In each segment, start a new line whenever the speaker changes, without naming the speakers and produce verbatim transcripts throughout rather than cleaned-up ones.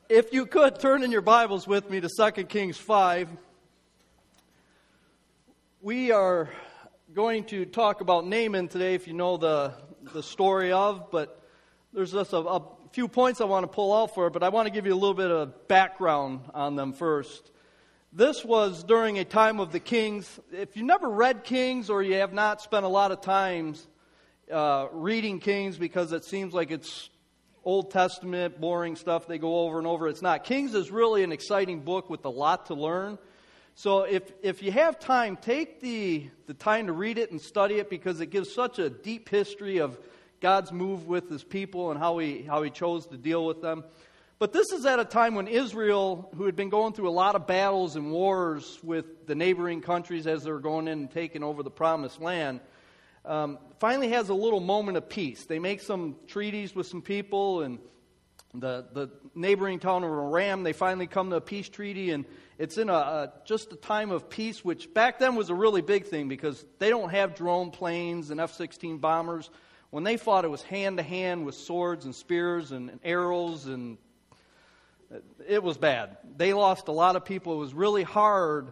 If you could, turn in your Bibles with me to Second Kings five. We are going to talk about Naaman today, if you know the the story of, but there's just a, a few points I want to pull out for it, but I want to give you a little bit of background on them first. This was during a time of the kings. If you never read Kings or you have not spent a lot of time uh, reading Kings because it seems like it's Old Testament, boring stuff they go over and over. It's not. Kings is really an exciting book with a lot to learn. So if if you have time, take the, the time to read it and study it because it gives such a deep history of God's move with His people and how He how He chose to deal with them. But this is at a time when Israel, who had been going through a lot of battles and wars with the neighboring countries as they were going in and taking over the Promised Land, Um, finally has a little moment of peace. They make some treaties with some people, and the the neighboring town of Aram, they finally come to a peace treaty, and it's in a, a just a time of peace, which back then was a really big thing because they don't have drone planes and F sixteen bombers. When they fought, it was hand-to-hand with swords and spears and, and arrows, and it was bad. They lost a lot of people. It was really hard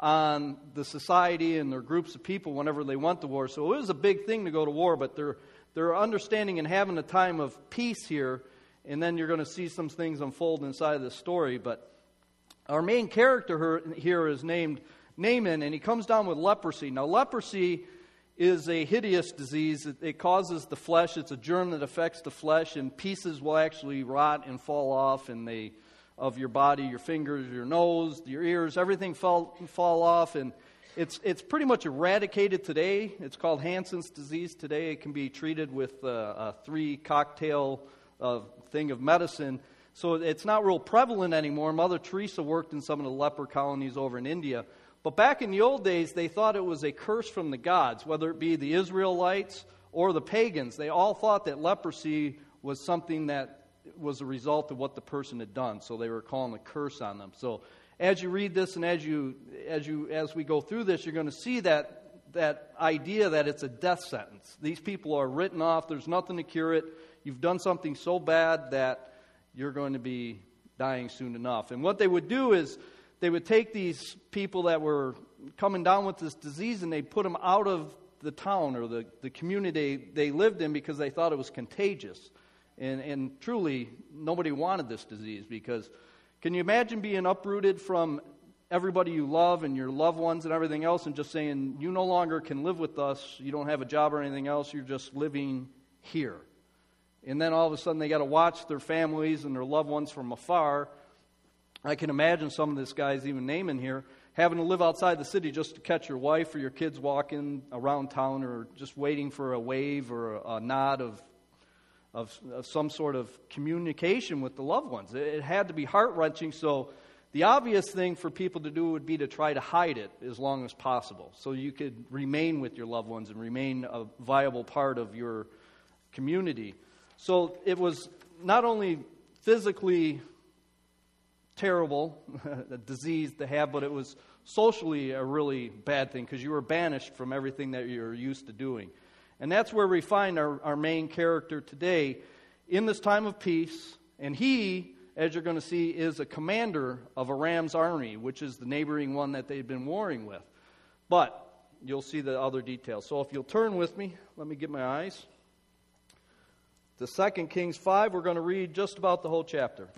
on the society and their groups of people whenever they went to war. So it was a big thing to go to war, but they're they're understanding and having a time of peace here, and then you're going to see some things unfold inside of this story. But our main character here is named Naaman, and he comes down with leprosy. Now, leprosy is a hideous disease. It, it causes the flesh. It's a germ that affects the flesh, and pieces will actually rot and fall off, and they of your body, your fingers, your nose, your ears, everything fall fall off, and it's it's pretty much eradicated today. It's called Hansen's disease today. It can be treated with a, a three cocktail uh, thing of medicine. So it's not real prevalent anymore. Mother Teresa worked in some of the leper colonies over in India. But back in the old days, they thought it was a curse from the gods, whether it be the Israelites or the pagans. They all thought that leprosy was something that was a result of what the person had done, so they were calling a curse on them. So as you read this and as you as you as we go through this, you're going to see that that idea that it's a death sentence. These people are written off. There's nothing to cure it. You've done something so bad that you're going to be dying soon enough. And what they would do is they would take these people that were coming down with this disease and they'd put them out of the town or the, the community they lived in because they thought it was contagious. And, and truly, nobody wanted this disease because can you imagine being uprooted from everybody you love and your loved ones and everything else and just saying, you no longer can live with us, you don't have a job or anything else, you're just living here. And then all of a sudden they got to watch their families and their loved ones from afar. I can imagine some of this guys, even Naaman here, having to live outside the city just to catch your wife or your kids walking around town or just waiting for a wave or a, a nod of Of, of some sort of communication with the loved ones. It, it had to be heart-wrenching, so the obvious thing for people to do would be to try to hide it as long as possible so you could remain with your loved ones and remain a viable part of your community. So it was not only physically terrible, a disease to have, but it was socially a really bad thing because you were banished from everything that you're used to doing. And that's where we find our, our main character today in this time of peace. And he, as you're going to see, is a commander of Aram's army, which is the neighboring one that they've been warring with. But you'll see the other details. So if you'll turn with me, let me get my eyes. To Second Kings five, we're going to read just about the whole chapter.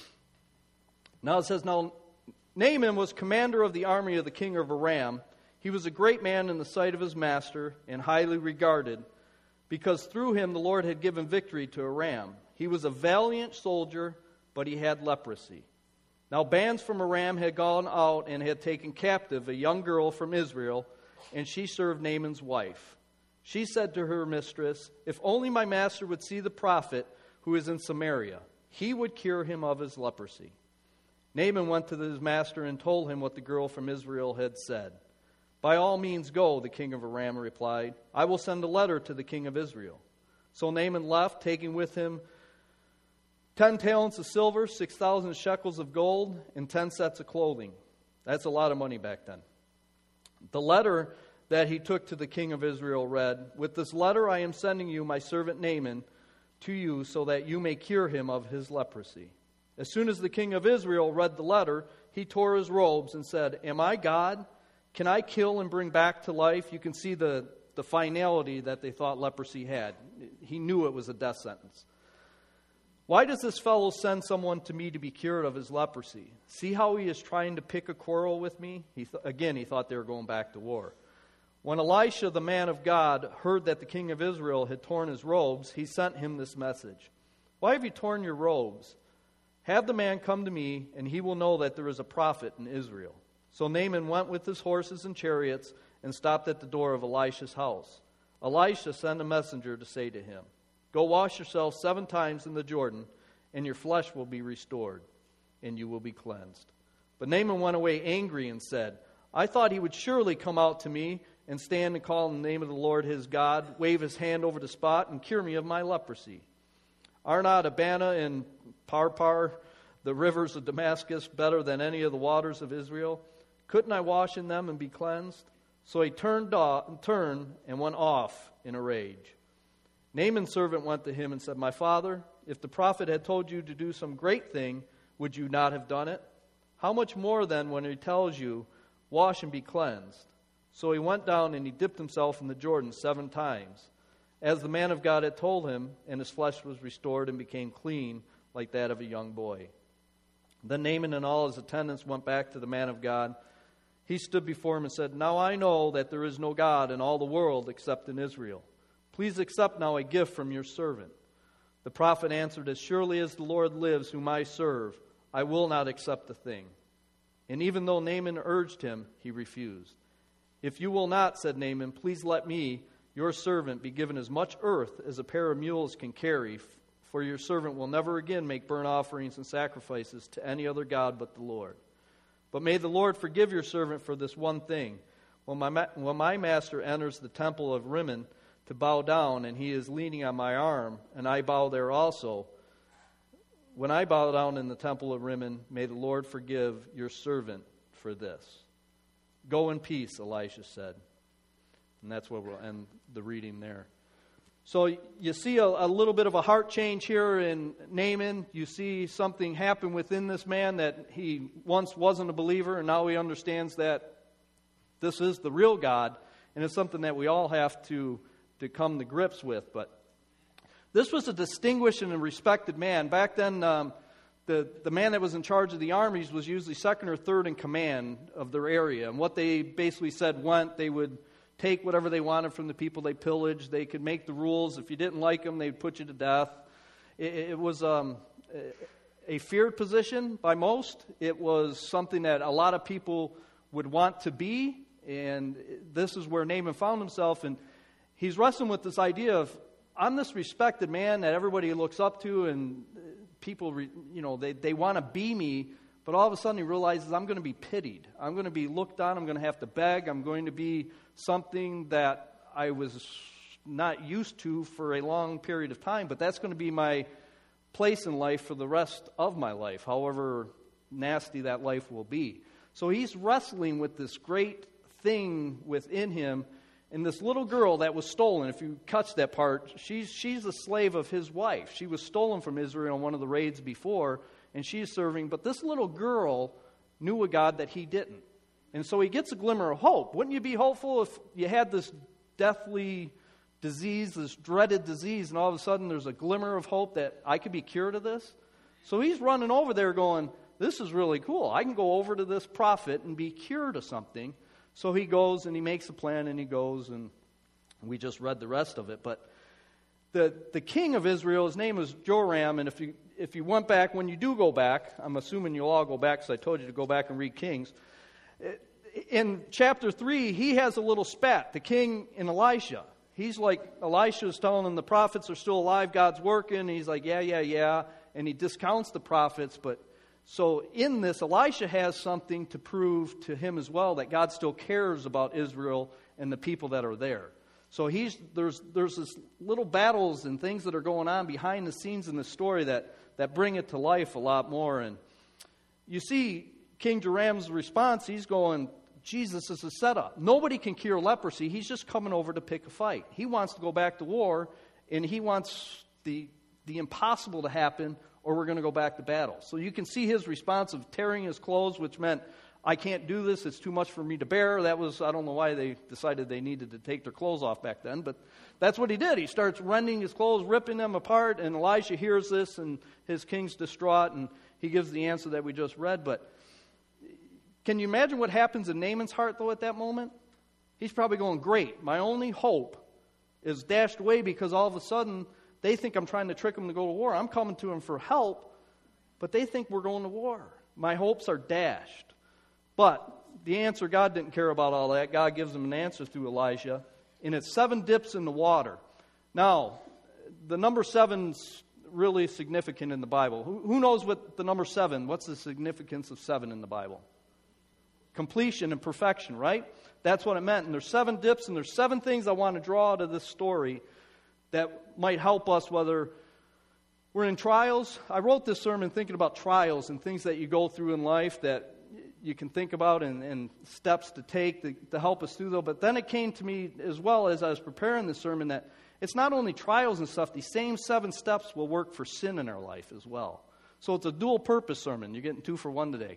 Now it says, Now Naaman was commander of the army of the king of Aram. He was a great man in the sight of his master and highly regarded, because through him the Lord had given victory to Aram. He was a valiant soldier, but he had leprosy. Now bands from Aram had gone out and had taken captive a young girl from Israel, and she served Naaman's wife. She said to her mistress, If only my master would see the prophet who is in Samaria, he would cure him of his leprosy. Naaman went to his master and told him what the girl from Israel had said. By all means go, the king of Aram replied. I will send a letter to the king of Israel. So Naaman left, taking with him ten talents of silver, six thousand shekels of gold, and ten sets of clothing. That's a lot of money back then. The letter that he took to the king of Israel read, With this letter I am sending you my servant Naaman to you so that you may cure him of his leprosy. As soon as the king of Israel read the letter, he tore his robes and said, "Am I God? Can I kill and bring back to life?" You can see the, the finality that they thought leprosy had. He knew it was a death sentence. "Why does this fellow send someone to me to be cured of his leprosy? See how he is trying to pick a quarrel with me?" He th- again, he thought they were going back to war. When Elisha, the man of God, heard that the king of Israel had torn his robes, he sent him this message: "Why have you torn your robes? Have the man come to me, and he will know that there is a prophet in Israel." So Naaman went with his horses and chariots and stopped at the door of Elisha's house. Elisha sent a messenger to say to him, "Go wash yourself seven times in the Jordan, and your flesh will be restored, and you will be cleansed." But Naaman went away angry and said, "I thought he would surely come out to me and stand and call in the name of the Lord his God, wave his hand over the spot, and cure me of my leprosy. Are not Abana and Pharpar, the rivers of Damascus, better than any of the waters of Israel? Couldn't I wash in them and be cleansed?" So he turned, off, turned and went off in a rage. Naaman's servant went to him and said, "My father, if the prophet had told you to do some great thing, would you not have done it? How much more then when he tells you, 'Wash and be cleansed'?" So he went down and he dipped himself in the Jordan seven times, as the man of God had told him, and his flesh was restored and became clean like that of a young boy. Then Naaman and all his attendants went back to the man of God. He stood before him and said, "Now I know that there is no God in all the world except in Israel. Please accept now a gift from your servant." The prophet answered, "As surely as the Lord lives, whom I serve, I will not accept the thing." And even though Naaman urged him, he refused. "If you will not," said Naaman, "please let me, your servant, be given as much earth as a pair of mules can carry, for your servant will never again make burnt offerings and sacrifices to any other god but the Lord. But may the Lord forgive your servant for this one thing. When my, when my master enters the temple of Rimmon to bow down, and he is leaning on my arm, and I bow there also, when I bow down in the temple of Rimmon, may the Lord forgive your servant for this." "Go in peace," Elisha said. And that's where we'll end the reading there. So you see a, a little bit of a heart change here in Naaman. You see something happen within this man, that he once wasn't a believer, and now he understands that this is the real God, and it's something that we all have to, to come to grips with. But this was a distinguished and a respected man. Back then, um, the, the man that was in charge of the armies was usually second or third in command of their area. And what they basically said went. They would take whatever they wanted from the people they pillaged. They could make the rules. If you didn't like them, they'd put you to death. It, it was um, a feared position by most. It was something that a lot of people would want to be. And this is where Naaman found himself. And he's wrestling with this idea of, I'm this respected man that everybody looks up to, and people, you know, they, they want to be me, but all of a sudden he realizes, I'm going to be pitied. I'm going to be looked on. I'm going to have to beg. I'm going to be something that I was not used to for a long period of time, but that's going to be my place in life for the rest of my life, however nasty that life will be. So he's wrestling with this great thing within him. And this little girl that was stolen, if you catch that part, she's she's a slave of his wife. She was stolen from Israel in one of the raids before, and she's serving. But this little girl knew a God that he didn't. And so he gets a glimmer of hope. Wouldn't you be hopeful if you had this deathly disease, this dreaded disease, and all of a sudden there's a glimmer of hope that I could be cured of this? So he's running over there going, this is really cool. I can go over to this prophet and be cured of something. So he goes and he makes a plan and he goes, and we just read the rest of it. But the the king of Israel, his name was Joram, and if you if you went back, when you do go back, I'm assuming you'll all go back because I told you to go back and read Kings. In chapter three, he has a little spat, the king and Elisha. He's like, Elisha is telling him the prophets are still alive, God's working. And he's like, yeah, yeah, yeah. And he discounts the prophets, but so in this, Elisha has something to prove to him as well, that God still cares about Israel and the people that are there. So he's there's there's this little battles and things that are going on behind the scenes in the story that, that bring it to life a lot more. And you see King Joram's response, he's going, Jesus is a setup. Nobody can cure leprosy. He's just coming over to pick a fight. He wants to go back to war, and he wants the the impossible to happen or we're going to go back to battle. So you can see his response of tearing his clothes, which meant, I can't do this, it's too much for me to bear. That was, I don't know why they decided they needed to take their clothes off back then, but that's what he did. He starts rending his clothes, ripping them apart, and Elisha hears this, and his king's distraught, and he gives the answer that we just read. But can you imagine what happens in Naaman's heart, though, at that moment? He's probably going, great, my only hope is dashed away because all of a sudden they think I'm trying to trick them to go to war. I'm coming to them for help, but they think we're going to war. My hopes are dashed. But the answer, God didn't care about all that. God gives him an answer through Elijah, and it's seven dips in the water. Now, the number seven's really significant in the Bible. Who, who knows what the number seven, what's the significance of seven in the Bible? Completion and perfection, right? That's what it meant. And there's seven dips, and there's seven things I want to draw out of this story that might help us whether we're in trials. I wrote this sermon thinking about trials and things that you go through in life that you can think about and, and steps to take to, to help us through those. But then it came to me as well as I was preparing the sermon that it's not only trials and stuff, these same seven steps will work for sin in our life as well. So it's a dual purpose sermon. You're getting two for one today.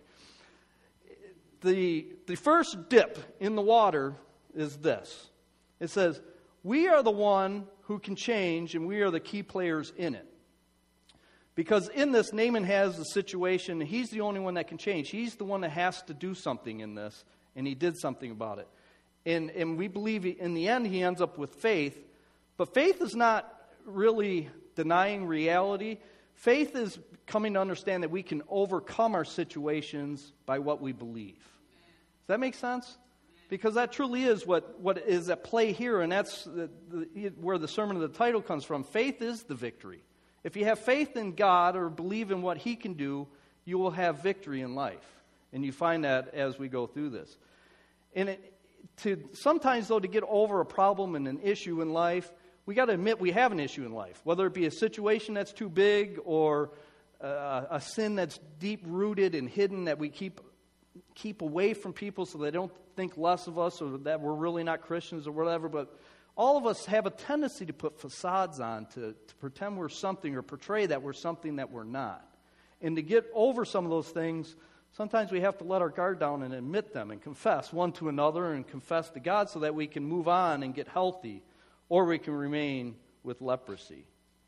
The, the first dip in the water is this. It says, we are the one who can change and we are the key players in it. Because in this, Naaman has the situation, and he's the only one that can change. He's the one that has to do something in this, and he did something about it. And, and we believe in the end he ends up with faith. But faith is not really denying reality. Faith is coming to understand that we can overcome our situations by what we believe. Does that make sense? Because that truly is what, what is at play here, and that's the, the, where the sermon of the title comes from. Faith is the victory. If you have faith in God or believe in what he can do, you will have victory in life. And you find that as we go through this. And it, to sometimes, though, to get over a problem and an issue in life, we got to admit we have an issue in life. Whether it be a situation that's too big or uh, a sin that's deep-rooted and hidden that we keep keep away from people so they don't think less of us or that we're really not Christians or whatever, but all of us have a tendency to put facades on, to, to pretend we're something or portray that we're something that we're not. And to get over some of those things, sometimes we have to let our guard down and admit them and confess one to another and confess to God so that we can move on and get healthy, or we can remain with leprosy.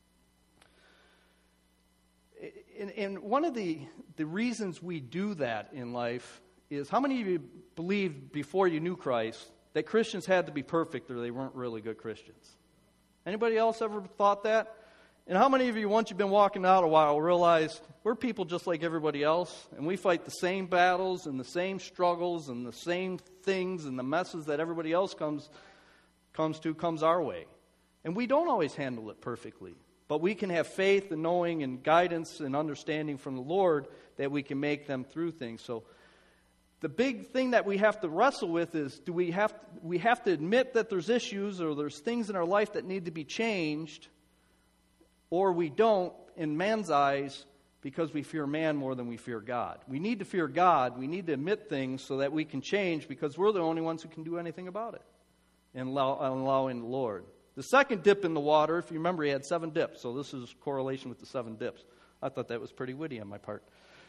And, and one of the, the reasons we do that in life is, how many of you believed before you knew Christ that Christians had to be perfect or they weren't really good Christians? Anybody else ever thought that? And how many of you, once you've been walking out a while, realize we're people just like everybody else, and we fight the same battles and the same struggles and the same things and the messes that everybody else comes comes to, comes our way. And we don't always handle it perfectly, but we can have faith and knowing and guidance and understanding from the Lord that we can make them through things. So the big thing that we have to wrestle with is, do we have to, we have to admit that there's issues or there's things in our life that need to be changed, or we don't in man's eyes because we fear man more than we fear God. We need to fear God. We need to admit things so that we can change because we're the only ones who can do anything about it, and allow, allowing the Lord. The second dip in the water, if you remember, he had seven dips, so this is correlation with the seven dips. I thought that was pretty witty on my part.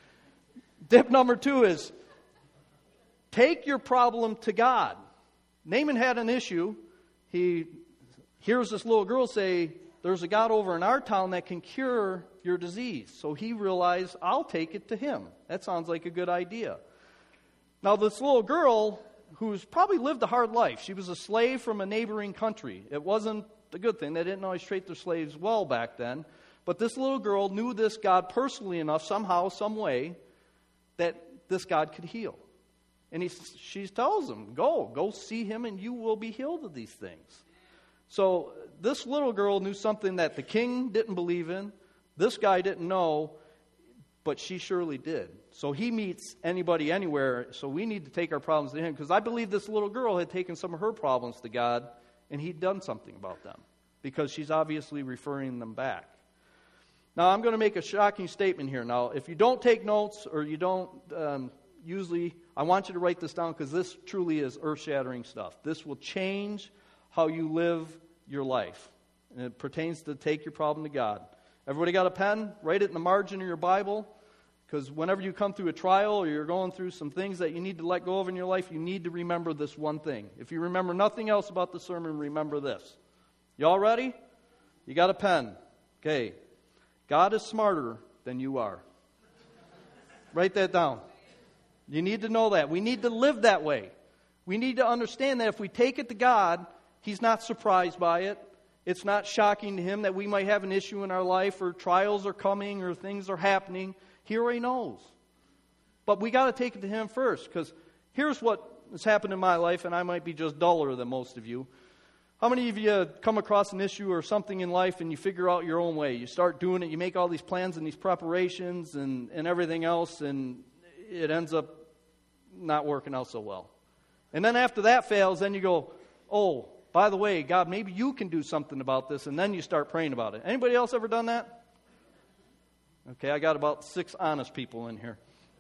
Dip number two is, take your problem to God. Naaman had an issue. He hears this little girl say, there's a God over in our town that can cure your disease. So he realized, I'll take it to him. That sounds like a good idea. Now this little girl, who's probably lived a hard life, she was a slave from a neighboring country. It wasn't a good thing. They didn't always treat their slaves well back then. But this little girl knew this God personally enough, somehow, some way, that this God could heal. And he, she tells him, go, go see him and you will be healed of these things. So this little girl knew something that the king didn't believe in, this guy didn't know, but she surely did. So he meets anybody anywhere, so we need to take our problems to him, because I believe this little girl had taken some of her problems to God, and he'd done something about them, because she's obviously referring them back. Now, I'm going to make a shocking statement here. Now, if you don't take notes or you don't um, usually, I want you to write this down, because this truly is earth-shattering stuff. This will change how you live your life. And it pertains to take your problem to God. Everybody got a pen? Write it in the margin of your Bible. Because whenever you come through a trial or you're going through some things that you need to let go of in your life, you need to remember this one thing. If you remember nothing else about the sermon, remember this. Y'all ready? You got a pen. Okay. God is smarter than you are. Write that down. You need to know that. We need to live that way. We need to understand that if we take it to God, He's not surprised by it. It's not shocking to Him that we might have an issue in our life or trials are coming or things are happening. He already knows. But we got to take it to Him first, because here's what has happened in my life, and I might be just duller than most of you. How many of you come across an issue or something in life and you figure out your own way? You start doing it, you make all these plans and these preparations and, and everything else, and it ends up not working out so well. And then after that fails, then you go, oh, by the way, God, maybe you can do something about this, and then you start praying about it. Anybody else ever done that? Okay, I got about six honest people in here.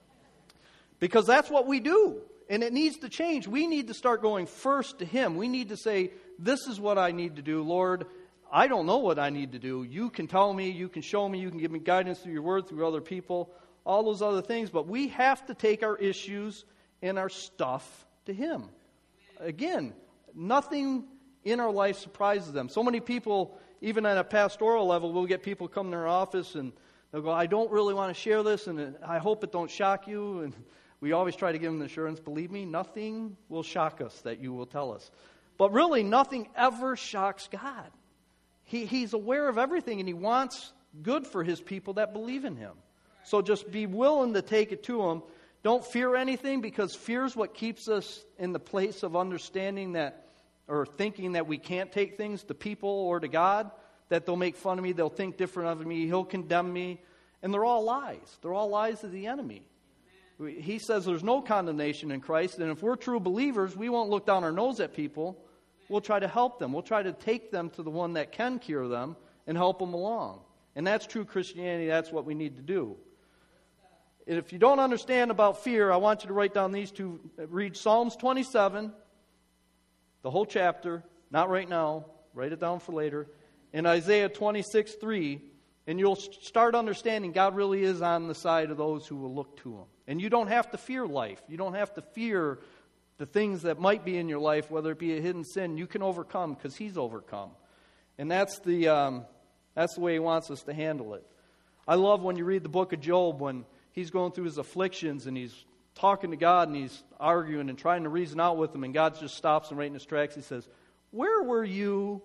Because that's what we do, and it needs to change. We need to start going first to Him. We need to say, this is what I need to do. Lord, I don't know what I need to do. You can tell me, you can show me, you can give me guidance through your word, through other people, all those other things. But we have to take our issues and our stuff to Him. Again, nothing in our life surprises them. So many people, even at a pastoral level, we'll get people come to our office and they'll go, I don't really want to share this, and I hope it don't shock you. And we always try to give them the assurance, believe me, nothing will shock us that you will tell us. But really, nothing ever shocks God. He, he's aware of everything, and He wants good for His people that believe in Him. So just be willing to take it to Him. Don't fear anything, because fear is what keeps us in the place of understanding that, or thinking that we can't take things to people or to God, that they'll make fun of me, they'll think different of me, He'll condemn me. And they're all lies. They're all lies of the enemy. He says there's no condemnation in Christ, and if we're true believers, we won't look down our nose at people. We'll try to help them. We'll try to take them to the one that can cure them and help them along. And that's true Christianity. That's what we need to do. And if you don't understand about fear, I want you to write down these two. Read Psalms twenty-seven, the whole chapter. Not right now. Write it down for later. And Isaiah twenty-six three. And you'll start understanding God really is on the side of those who will look to Him. And you don't have to fear life. You don't have to fear the things that might be in your life, whether it be a hidden sin. You can overcome because He's overcome. And that's the um, that's the way He wants us to handle it. I love when you read the book of Job, when he's going through his afflictions and he's talking to God and he's arguing and trying to reason out with Him, and God just stops him right in his tracks. He says, where were you?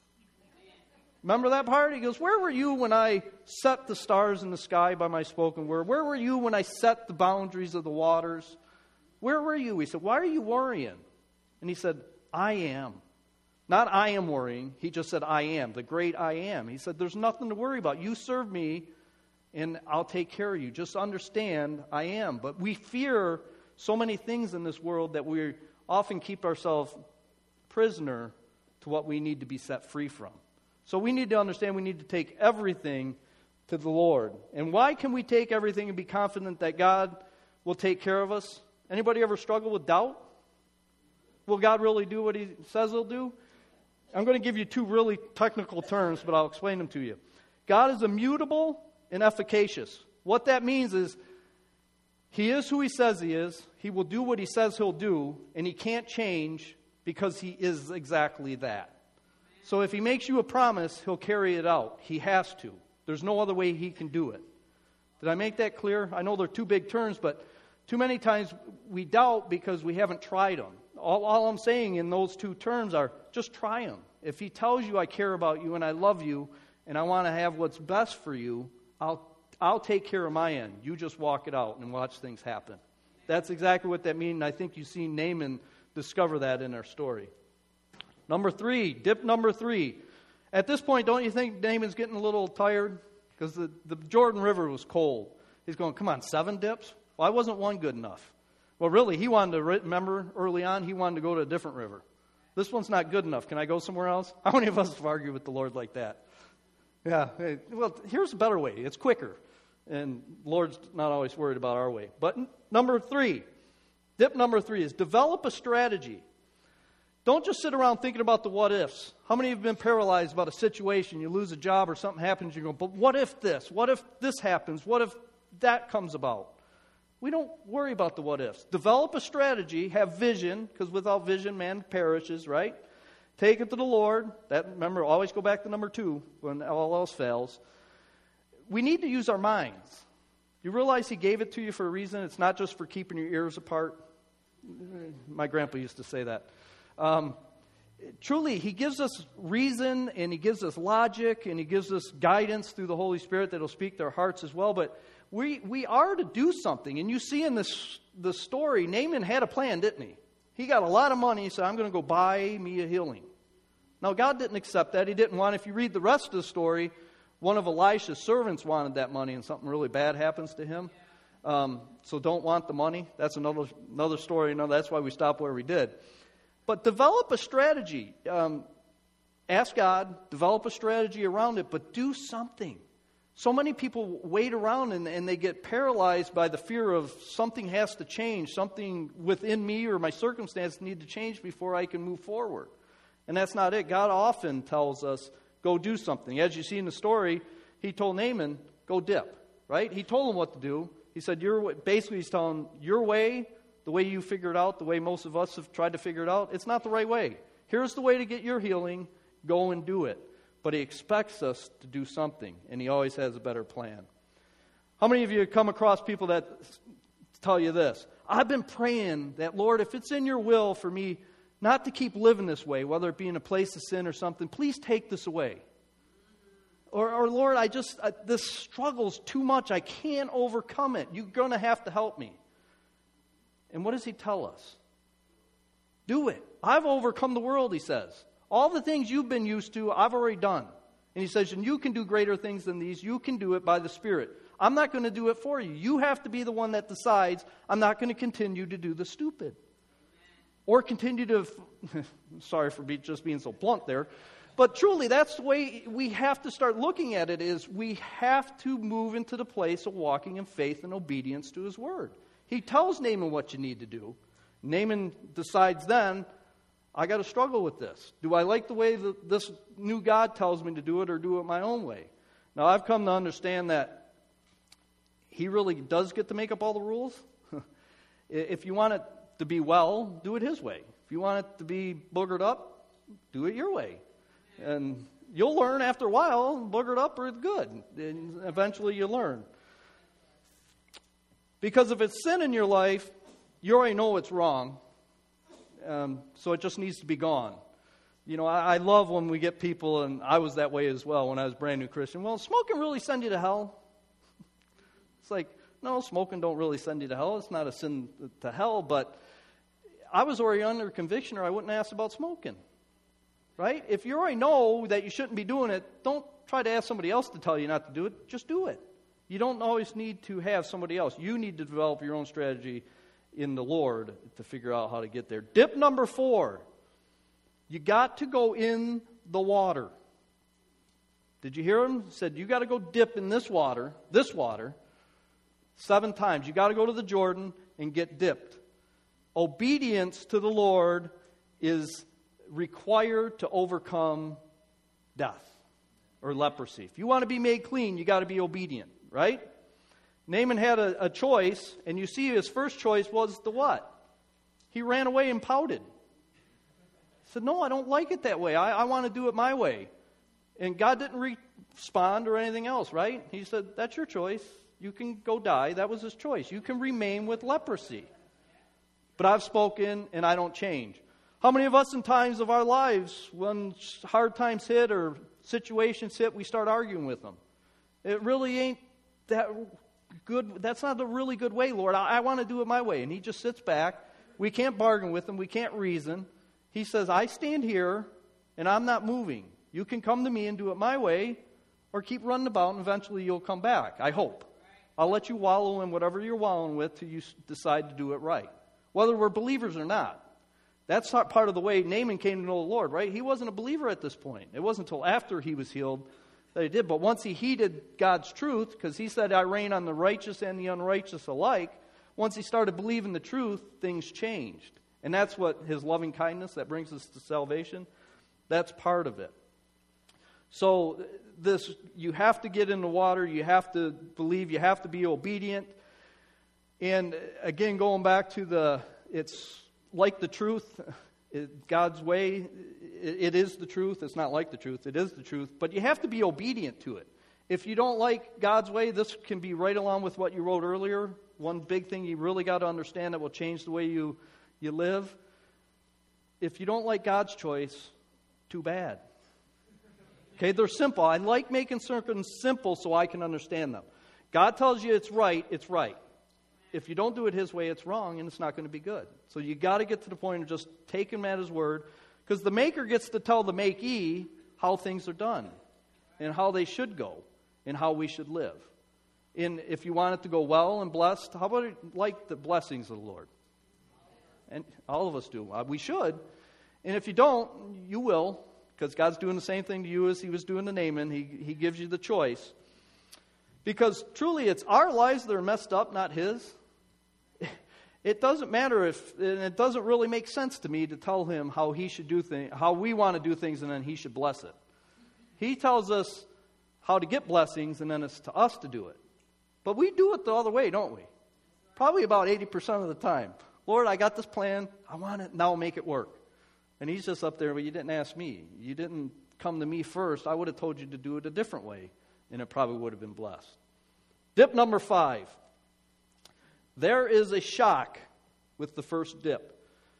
Remember that part? He goes, where were you when I set the stars in the sky by my spoken word? Where were you when I set the boundaries of the waters? Where were you? He said, why are you worrying? And he said, I am. Not I am worrying. He just said, I am, the great I am. He said, there's nothing to worry about. You serve me, and I'll take care of you. Just understand I am. But we fear so many things in this world that we often keep ourselves prisoner to what we need to be set free from. So we need to understand we need to take everything to the Lord. And why can we take everything and be confident that God will take care of us? Anybody ever struggle with doubt? Will God really do what He says He'll do? I'm going to give you two really technical terms, but I'll explain them to you. God is immutable and efficacious. What that means is He is who He says He is. He will do what He says He'll do, and He can't change because He is exactly that. So if He makes you a promise, He'll carry it out. He has to. There's no other way He can do it. Did I make that clear? I know they're two big terms, but too many times we doubt because we haven't tried them. All, all I'm saying in those two terms are just try them. If He tells you I care about you and I love you and I want to have what's best for you, I'll I'll take care of my end. You just walk it out and watch things happen. That's exactly what that means. And I think you've seen Naaman discover that in our story. Number three, dip number three. At this point, don't you think Naaman's getting a little tired? Because the, the Jordan River was cold. He's going, come on, seven dips? Why wasn't one good enough? Well, really, he wanted to, remember early on, he wanted to go to a different river. This one's not good enough. Can I go somewhere else? How many of us have argued with the Lord like that? Yeah, well, here's a better way. It's quicker. And the Lord's not always worried about our way. But number three, dip number three is develop a strategy. Don't just sit around thinking about the what ifs. How many of you have been paralyzed about a situation? You lose a job or something happens, you go, but what if this? What if this happens? What if that comes about? We don't worry about the what ifs. Develop a strategy, have vision, because without vision, man perishes, right? Take it to the Lord. That, remember, always go back to number two when all else fails. We need to use our minds. You realize He gave it to you for a reason? It's not just for keeping your ears apart. My grandpa used to say that. Um, truly, He gives us reason, and He gives us logic, and He gives us guidance through the Holy Spirit that will speak to our hearts as well. But we we are to do something. And you see in this the story, Naaman had a plan, didn't he? He got a lot of money. He said, I'm going to go buy me a healing. Now, God didn't accept that. He didn't want, if you read the rest of the story, one of Elisha's servants wanted that money, and something really bad happens to him. Um, so don't want the money. That's another another story. You know, that's why we stopped where we did. But develop a strategy. Um, ask God, develop a strategy around it, but do something. So many people wait around and, and they get paralyzed by the fear of something has to change, something within me or my circumstance need to change before I can move forward. And that's not it. God often tells us, go do something. As you see in the story, He told Naaman, go dip, right? He told him what to do. He said, your basically He's telling him, your way, the way you figure it out, the way most of us have tried to figure it out, it's not the right way. Here's the way to get your healing. Go and do it. But He expects us to do something, and He always has a better plan. How many of you have come across people that tell you this? I've been praying that, Lord, if it's in your will for me not to keep living this way, whether it be in a place of sin or something, please take this away. Or, or Lord, I just, I, this struggle's too much. I can't overcome it. You're going to have to help me. And what does He tell us? Do it. I've overcome the world, He says. All the things you've been used to, I've already done. And He says, and you can do greater things than these. You can do it by the Spirit. I'm not going to do it for you. You have to be the one that decides, I'm not going to continue to do the stupid. Or continue to, sorry for be, just being so blunt there, but truly that's the way we have to start looking at it, is we have to move into the place of walking in faith and obedience to His Word. He tells Naaman what you need to do. Naaman decides then, I got to struggle with this. Do I like the way that this new God tells me to do it, or do it my own way? Now, I've come to understand that He really does get to make up all the rules. If you want it to be well, do it His way. If you want it to be boogered up, do it your way. And you'll learn after a while, boogered up or good. And eventually you learn. Because if it's sin in your life, you already know it's wrong. Um, so it just needs to be gone. You know, I, I love when we get people, and I was that way as well when I was a brand new Christian. Well, smoking really send you to hell? It's like, no, smoking don't really send you to hell. It's not a sin to hell, but I was already under conviction, or I wouldn't ask about smoking. Right? If you already know that you shouldn't be doing it, don't try to ask somebody else to tell you not to do it. Just do it. You don't always need to have somebody else. You need to develop your own strategy in the Lord to figure out how to get there. Dip number four. You got to go in the water. Did you hear him? He said, you got to go dip in this water, this water, seven times. You got to go to the Jordan and get dipped. Obedience to the Lord is required to overcome death or leprosy. If you want to be made clean, you got to be obedient, right? Naaman had a, a choice, and you see his first choice was the what? He ran away and pouted. He said, no, I don't like it that way. I, I want to do it my way. And God didn't re- respond or anything else, right? He said, that's your choice. You can go die. That was his choice. You can remain with leprosy. But I've spoken, and I don't change. How many of us in times of our lives, when hard times hit or situations hit, we start arguing with them? It really ain't that good. That's not a really good way, Lord. I, I want to do it my way. And He just sits back. We can't bargain with Him. We can't reason. He says, I stand here, and I'm not moving. You can come to me and do it my way, or keep running about, and eventually you'll come back, I hope. I'll let you wallow in whatever you're wallowing with till you decide to do it right, whether we're believers or not. That's not part of the way Naaman came to know the Lord, right? He wasn't a believer at this point. It wasn't until after he was healed that he did. But once he heeded God's truth, because He said, I reign on the righteous and the unrighteous alike, once he started believing the truth, things changed. And that's what his loving kindness that brings us to salvation, that's part of it. So this, you have to get in the water, you have to believe, you have to be obedient. And again, going back to the, it's like the truth, it, God's way, it, it is the truth. It's not like the truth, it is the truth. But you have to be obedient to it. If you don't like God's way, this can be right along with what you wrote earlier. One big thing you really got to understand that will change the way you, you live. If you don't like God's choice, too bad. Okay, they're simple. I like making certain simple so I can understand them. God tells you it's right, it's right. If you don't do it His way, it's wrong, and it's not going to be good. So you got to get to the point of just taking Him at His word, because the maker gets to tell the makee how things are done, and how they should go, and how we should live. And if you want it to go well and blessed, how about it like the blessings of the Lord? And all of us do. We should. And if you don't, you will, because God's doing the same thing to you as He was doing to Naaman. He, he gives you the choice. Because truly, it's our lives that are messed up, not His. It doesn't matter if, and it doesn't really make sense to me to tell Him how He should do things, how we want to do things, and then He should bless it. He tells us how to get blessings, and then it's to us to do it. But we do it the other way, don't we? Probably about eighty percent of the time. Lord, I got this plan. I want it. Now make it work. And He's just up there, but you didn't ask me. You didn't come to me first. I would have told you to do it a different way, and it probably would have been blessed. Dip number five. There is a shock with the first dip.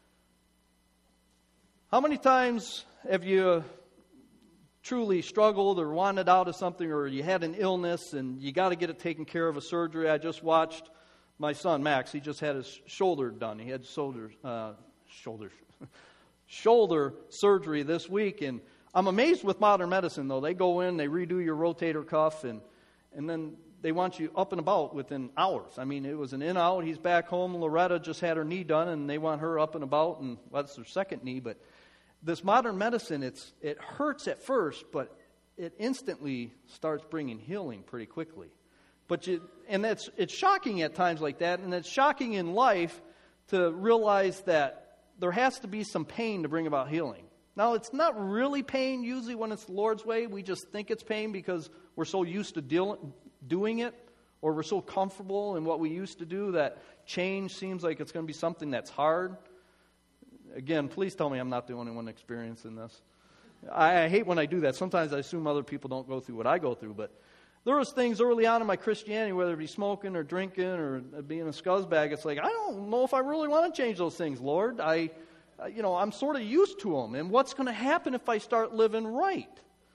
How many times have you truly struggled or wanted out of something, or you had an illness and you got to get it taken care of, a surgery? I just watched my son, Max. He just had his shoulder done. He had shoulder, uh, shoulder, shoulder surgery this week. And I'm amazed with modern medicine, though. They go in, they redo your rotator cuff, and, and then they want you up and about within hours. I mean, it was an in-out. He's back home. Loretta just had her knee done, and they want her up and about, and well, that's their second knee. But this modern medicine, it's it hurts at first, but it instantly starts bringing healing pretty quickly. But you, and that's it's shocking at times like that, and it's shocking in life to realize that there has to be some pain to bring about healing. Now, it's not really pain usually when it's the Lord's way. We just think it's pain because we're so used to dealing, doing it, or we're so comfortable in what we used to do that change seems like it's going to be something that's hard. Again, please tell me I'm not the only one experiencing this. I, I hate when I do that. Sometimes I assume other people don't go through what I go through, but there was things early on in my Christianity, whether it be smoking or drinking or being a scuzzbag, it's like, I don't know if I really want to change those things, Lord. I, you know, I'm sort of used to them. And what's going to happen if I start living right?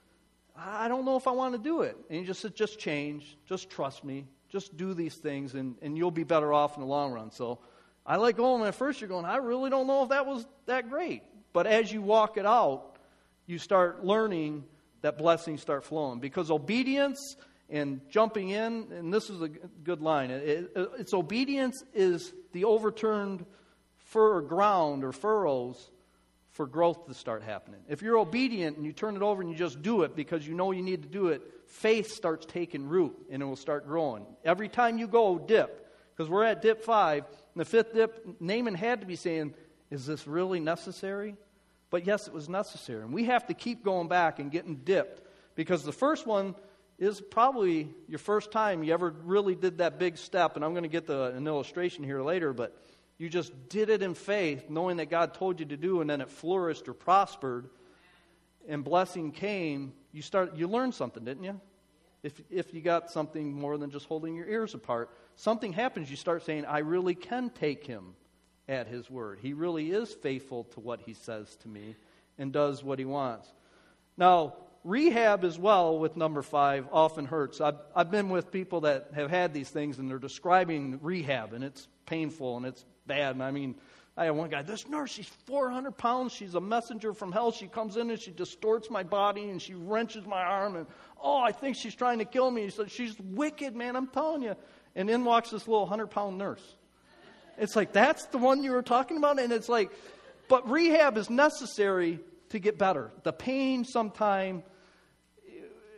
I don't know if I want to do it. And he just said, just change. Just trust me. Just do these things, and, and you'll be better off in the long run. So I like going, at first you're going, I really don't know if that was that great. But as you walk it out, you start learning that blessings start flowing. Because obedience and jumping in, and this is a good line, it, it, it's obedience is the overturned fur ground or furrows for growth to start happening. If you're obedient and you turn it over and you just do it because you know you need to do it, faith starts taking root and it will start growing. Every time you go dip, because we're at dip five, and the fifth dip, Naaman had to be saying, is this really necessary? But yes, it was necessary. And we have to keep going back and getting dipped, because the first one is probably your first time you ever really did that big step. And I'm going to get the, an illustration here later, but you just did it in faith, knowing that God told you to do, and then it flourished or prospered, and blessing came. You start, you learned something, didn't you? If if you got something more than just holding your ears apart, something happens. You start saying, I really can take Him at His word. He really is faithful to what He says to me and does what He wants. Now, rehab as well with number five often hurts. I've, I've been with people that have had these things, and they're describing rehab, and it's painful and it's bad. And I mean, I had one guy, this nurse, she's four hundred pounds. She's a messenger from hell. She comes in and she distorts my body and she wrenches my arm. And, oh, I think she's trying to kill me. He said, she's wicked, man, I'm telling you. And in walks this little one hundred pound nurse. It's like, that's the one you were talking about? And it's like, but rehab is necessary to get better. The pain sometimes,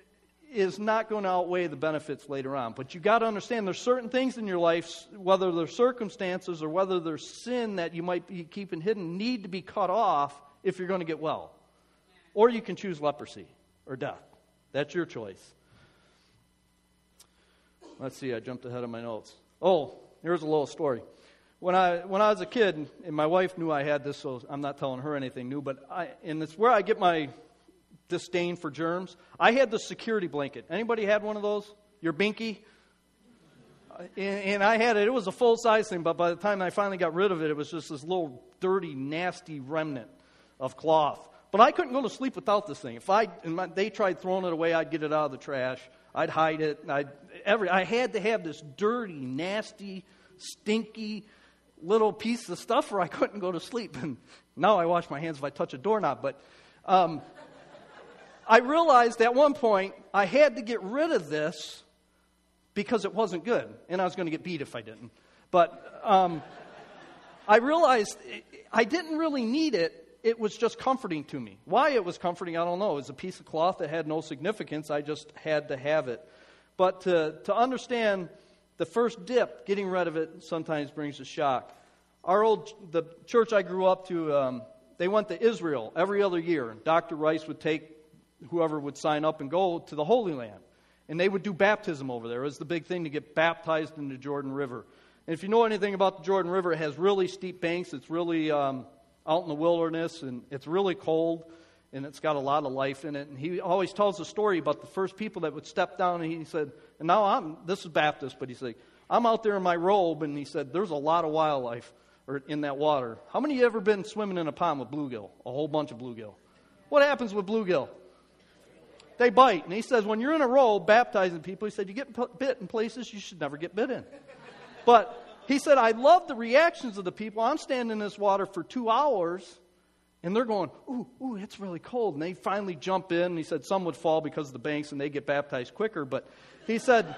is not going to outweigh the benefits later on. But you got to understand there's certain things in your life, whether they're circumstances or whether they're sin that you might be keeping hidden, need to be cut off if you're going to get well. Or you can choose leprosy or death. That's your choice. Let's see, I jumped ahead of my notes. Oh, here's a little story. When I when I was a kid, and my wife knew I had this, so I'm not telling her anything new, but I, and it's where I get my disdain for germs. I had the security blanket. Anybody had one of those? Your binky? And, and I had it. It was a full-size thing, but by the time I finally got rid of it, it was just this little dirty, nasty remnant of cloth. But I couldn't go to sleep without this thing. If I and my, they tried throwing it away, I'd get it out of the trash. I'd hide it. I'd every I had to have this dirty, nasty, stinky little piece of stuff, or I couldn't go to sleep. And now I wash my hands if I touch a doorknob. But um, I realized at one point I had to get rid of this because it wasn't good, and I was going to get beat if I didn't. But um, I realized I didn't really need it. It was just comforting to me. Why it was comforting, I don't know. It was a piece of cloth that had no significance. I just had to have it. But to, to understand the first dip, getting rid of it sometimes brings a shock. Our old, the church I grew up to, um, they went to Israel every other year. Doctor Rice would take whoever would sign up and go to the Holy Land. And they would do baptism over there. It was the big thing to get baptized in the Jordan River. And if you know anything about the Jordan River, it has really steep banks. It's really um, out in the wilderness, and it's really cold, and it's got a lot of life in it. And he always tells a story about the first people that would step down, and he said, and now I'm, this is Baptist, but he's like, I'm out there in my robe, and he said, there's a lot of wildlife in that water. How many of you ever been swimming in a pond with bluegill? A whole bunch of bluegill. What happens with bluegill? They bite. And he says, when you're in a robe baptizing people, he said, you get bit in places you should never get bit in. But he said, I love the reactions of the people. I'm standing in this water for two hours, and they're going, ooh, ooh, it's really cold. And they finally jump in. And he said some would fall because of the banks, and they get baptized quicker. But he said,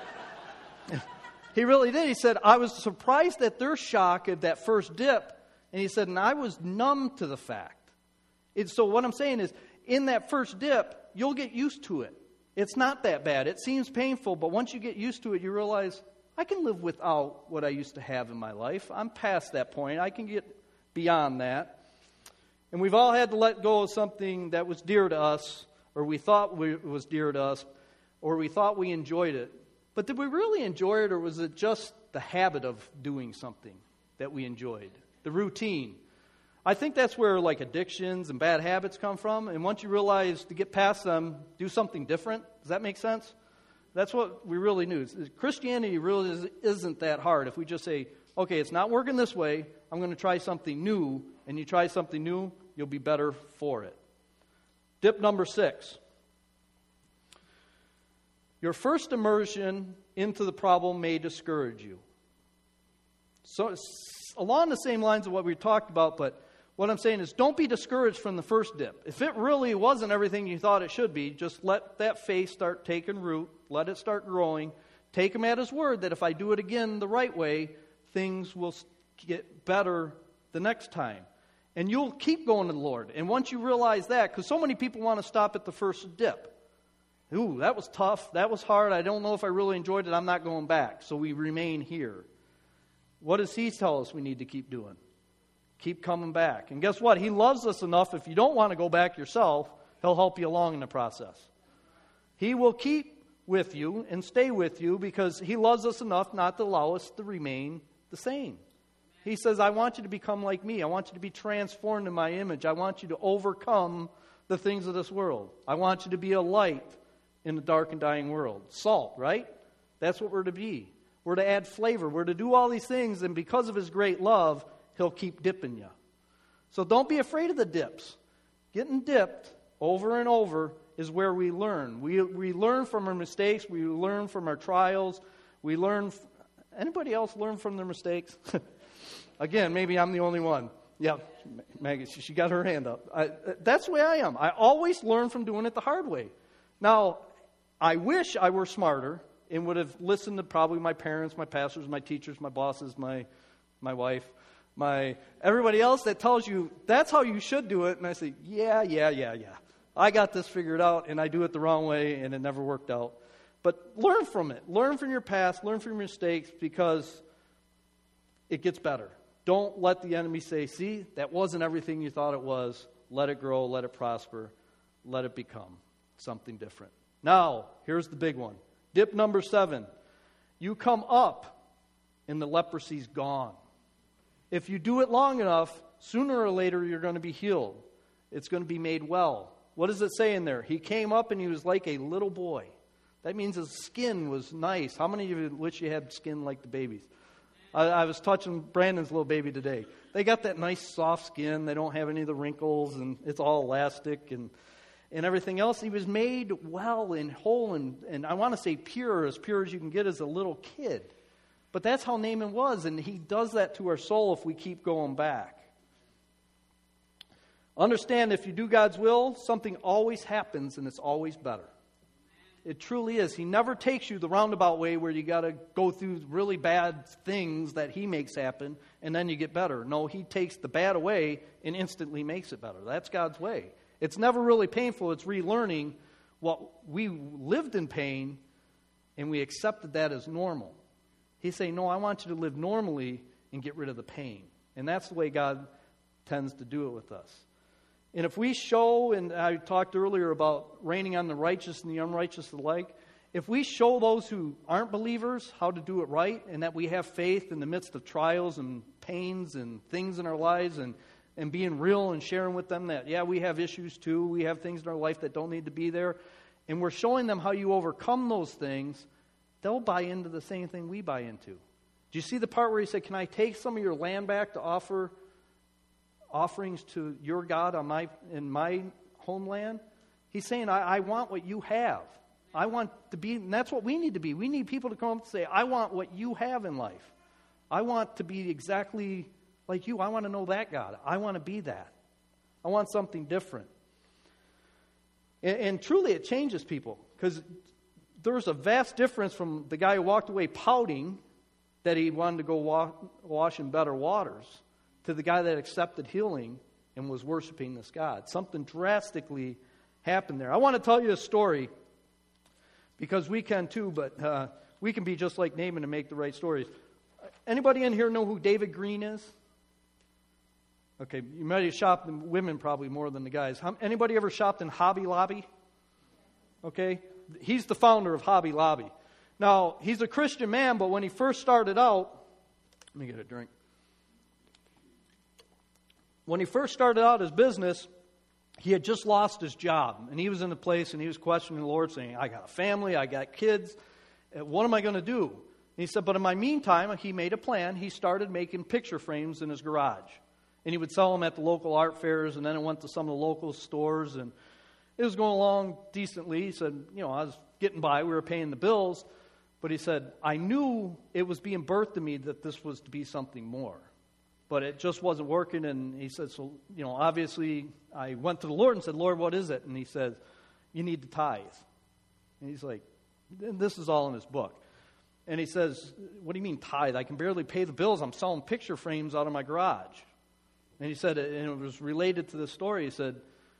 he really did. He said, I was surprised at their shock at that first dip. And he said, and I was numb to the fact. It, so what I'm saying is, in that first dip, you'll get used to it. It's not that bad. It seems painful, but once you get used to it, you realize, I can live without what I used to have in my life. I'm past that point. I can get beyond that. And we've all had to let go of something that was dear to us, or we thought we, was dear to us, or we thought we enjoyed it. But did we really enjoy it, or was it just the habit of doing something that we enjoyed? The routine. I think that's where like addictions and bad habits come from. And once you realize to get past them, do something different. Does that make sense? That's what we really need. Christianity really is, isn't that hard. If we just say, okay, it's not working this way, I'm going to try something new, and you try something new, you'll be better for it. Dip number six. Your first immersion into the problem may discourage you. So, along the same lines of what we talked about, but what I'm saying is don't be discouraged from the first dip. If it really wasn't everything you thought it should be, just let that faith start taking root. Let it start growing. Take him at his word that if I do it again the right way, things will get better the next time. And you'll keep going to the Lord. And once you realize that, because so many people want to stop at the first dip. Ooh, that was tough. That was hard. I don't know if I really enjoyed it. I'm not going back. So we remain here. What does he tell us we need to keep doing? Keep coming back. And guess what? He loves us enough. If you don't want to go back yourself, he'll help you along in the process. He will keep with you and stay with you because he loves us enough not to allow us to remain the same. He says, I want you to become like me. I want you to be transformed in my image. I want you to overcome the things of this world. I want you to be a light in a dark and dying world. Salt, right? That's what we're to be. We're to add flavor. We're to do all these things, and because of his great love, he'll keep dipping you. So don't be afraid of the dips. Getting dipped over and over is where we learn. We we learn from our mistakes. We learn from our trials. We learn. F- Anybody else learn from their mistakes? Again, maybe I'm the only one. Yeah, Maggie, she, she got her hand up. I, that's the way I am. I always learn from doing it the hard way. Now, I wish I were smarter and would have listened to probably my parents, my pastors, my teachers, my bosses, my my wife, my everybody else that tells you that's how you should do it. And I say, yeah, yeah, yeah, yeah. I got this figured out, and I do it the wrong way, and it never worked out. But learn from it. Learn from your past. Learn from your mistakes, because it gets better. Don't let the enemy say, see, that wasn't everything you thought it was. Let it grow. Let it prosper. Let it become something different. Now, here's the big one. Dip number seven. You come up and the leprosy's gone. If you do it long enough, sooner or later you're going to be healed. It's going to be made well. What does it say in there? He came up and he was like a little boy. That means his skin was nice. How many of you wish you had skin like the babies? I, I was touching Brandon's little baby today. They got that nice soft skin. They don't have any of the wrinkles, and it's all elastic and and everything else. He was made well and whole, and, and I want to say pure, as pure as you can get as a little kid. But that's how Naaman was, and he does that to our soul if we keep going back. Understand, if you do God's will, something always happens, and it's always better. It truly is. He never takes you the roundabout way where you got to go through really bad things that he makes happen, and then you get better. No, he takes the bad away and instantly makes it better. That's God's way. It's never really painful. It's relearning what we lived in pain, and we accepted that as normal. He's saying, no, I want you to live normally and get rid of the pain. And that's the way God tends to do it with us. And if we show, and I talked earlier about raining on the righteous and the unrighteous alike, if we show those who aren't believers how to do it right, and that we have faith in the midst of trials and pains and things in our lives, and, and being real and sharing with them that, yeah, we have issues too, we have things in our life that don't need to be there, and we're showing them how you overcome those things, they'll buy into the same thing we buy into. Do you see the part where he said, can I take some of your land back to offer offerings to your God on my in my homeland? He's saying, I, I want what you have. I want to be, and that's what we need to be. We need people to come up and say, I want what you have in life. I want to be exactly like you. I want to know that God. I want to be that. I want something different. And, and truly it changes people, because there's a vast difference from the guy who walked away pouting that he wanted to go wa- wash in better waters to the guy that accepted healing and was worshiping this God. Something drastically happened there. I want to tell you a story, because we can too, but uh, we can be just like Naaman and make the right stories. Anybody in here know who David Green is? Okay, you might have shopped in women probably more than the guys. How, anybody ever shopped in Hobby Lobby? Okay, he's the founder of Hobby Lobby. Now, he's a Christian man, but when he first started out, let me get a drink. When he first started out his business, he had just lost his job. And he was in a place and he was questioning the Lord, saying, I got a family, I got kids. What am I going to do? And he said, but in my meantime, he made a plan. He started making picture frames in his garage. And he would sell them at the local art fairs, and then it went to some of the local stores. And it was going along decently. He said, you know, I was getting by. We were paying the bills. But he said, I knew it was being birthed to me that this was to be something more. But it just wasn't working, and he said, so, you know, obviously I went to the Lord and said, Lord, what is it? And he says, you need to tithe. And he's like, this is all in his book. And he says, what do you mean tithe? I can barely pay the bills. I'm selling picture frames out of my garage. And he said, and it was related to this story, he said,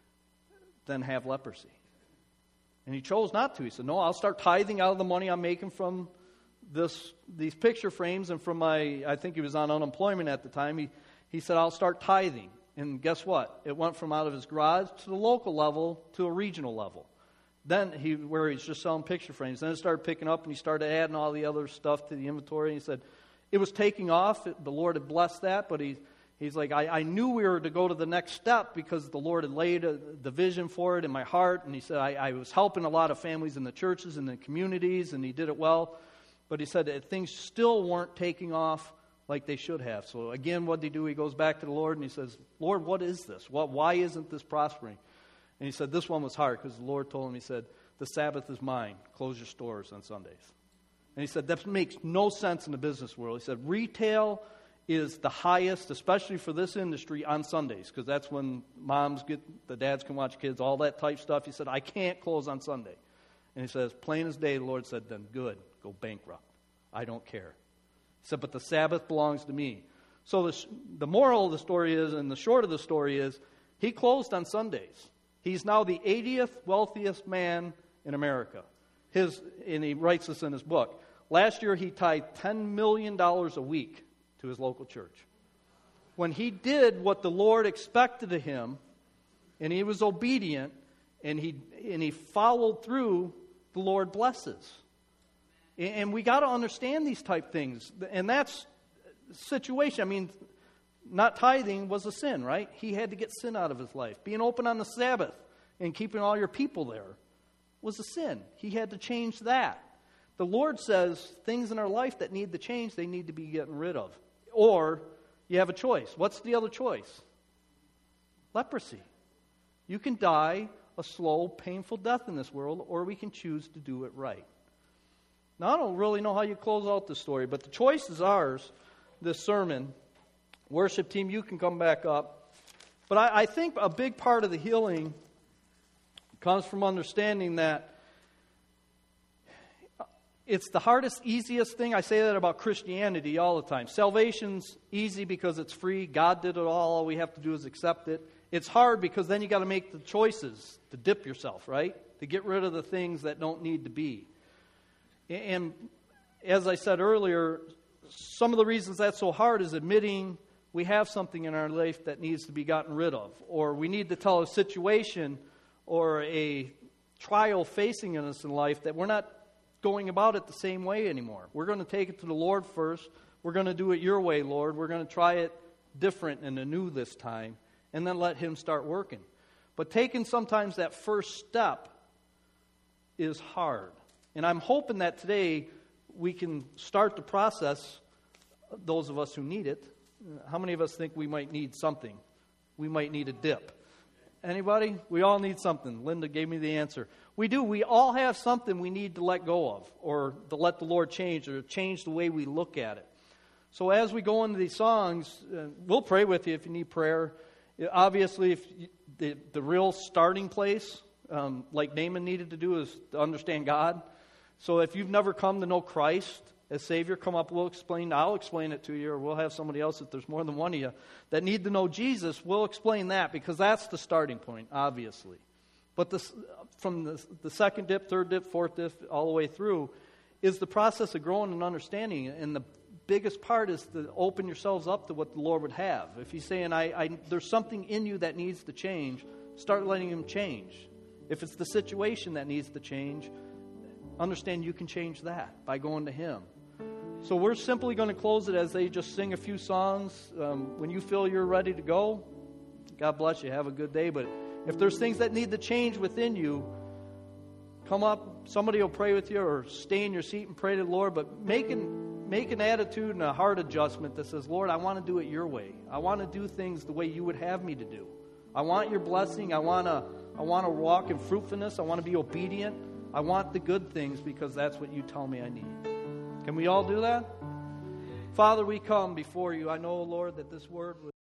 then have leprosy. And he chose not to. He said, no, I'll start tithing out of the money I'm making from this these picture frames, and from my, I think he was on unemployment at the time, he, he said, I'll start tithing. And guess what? It went from out of his garage to the local level to a regional level. Then he, where he's just selling picture frames. Then it started picking up, and he started adding all the other stuff to the inventory. And he said, it was taking off. The Lord had blessed that, but he, he's like, I, I knew we were to go to the next step because the Lord had laid a, the vision for it in my heart. And he said, I, I was helping a lot of families in the churches and the communities, and he did it well. But he said that things still weren't taking off like they should have. So again, what did he do? He goes back to the Lord and he says, Lord, what is this? What, why isn't this prospering? And he said, this one was hard, because the Lord told him, he said, the Sabbath is mine. Close your stores on Sundays. And he said, that makes no sense in the business world. He said, retail is the highest, especially for this industry, on Sundays, because that's when moms get, the dads can watch kids, all that type stuff. He said, I can't close on Sunday. And he says, plain as day, the Lord said, then good, go bankrupt. I don't care. He said, but the Sabbath belongs to me. So the, the moral of the story is, and the short of the story is, he closed on Sundays. He's now the eightieth wealthiest man in America. his, and he writes this in his book. Last year, he tithed ten million dollars a week to his local church. When he did what the Lord expected of him, and he was obedient, and he and he followed through, the Lord blesses. And we got to understand these type things. And that's the situation. I mean, not tithing was a sin, right? He had to get sin out of his life. Being open on the Sabbath and keeping all your people there was a sin. He had to change that. The Lord says things in our life that need to change, they need to be getting rid of. Or you have a choice. What's the other choice? Leprosy. You can die a slow, painful death in this world, or we can choose to do it right. Now, I don't really know how you close out the story, but the choice is ours, this sermon. Worship team, you can come back up. But I, I think a big part of the healing comes from understanding that it's the hardest, easiest thing. I say that about Christianity all the time. Salvation's easy because it's free. God did it all. All we have to do is accept it. It's hard because then you got to make the choices to dip yourself, right? To get rid of the things that don't need to be. And as I said earlier, some of the reasons that's so hard is admitting we have something in our life that needs to be gotten rid of, or we need to tell a situation or a trial facing us in life that we're not going about it the same way anymore. We're going to take it to the Lord first. We're going to do it your way, Lord. We're going to try it different and anew this time, and then let Him start working. But taking sometimes that first step is hard. And I'm hoping that today we can start the process, those of us who need it. How many of us think we might need something? We might need a dip. Anybody? We all need something. Linda gave me the answer. We do. We all have something we need to let go of, or to let the Lord change, or change the way we look at it. So as we go into these songs, uh, we'll pray with you if you need prayer. Obviously, if you, the, the real starting place, um, like Naaman needed to do, is to understand God. So if you've never come to know Christ as Savior, come up, we'll explain. I'll explain it to you, or we'll have somebody else, if there's more than one of you, that need to know Jesus. We'll explain that, because that's the starting point, obviously. But this, from the, the second dip, third dip, fourth dip, all the way through, is the process of growing and understanding. And the biggest part is to open yourselves up to what the Lord would have. If He's saying, I, I, there's something in you that needs to change, start letting Him change. If it's the situation that needs to change, understand you can change that by going to Him. So we're simply going to close it as they just sing a few songs. Um, when you feel you're ready to go, God bless you. Have a good day. But if there's things that need to change within you, come up. Somebody will pray with you, or stay in your seat and pray to the Lord. But make an, make an attitude and a heart adjustment that says, Lord, I want to do it your way. I want to do things the way you would have me to do. I want your blessing. I want to, I want to walk in fruitfulness. I want to be obedient. I want the good things because that's what you tell me I need. Can we all do that? Father, we come before you. I know, Lord, that this word was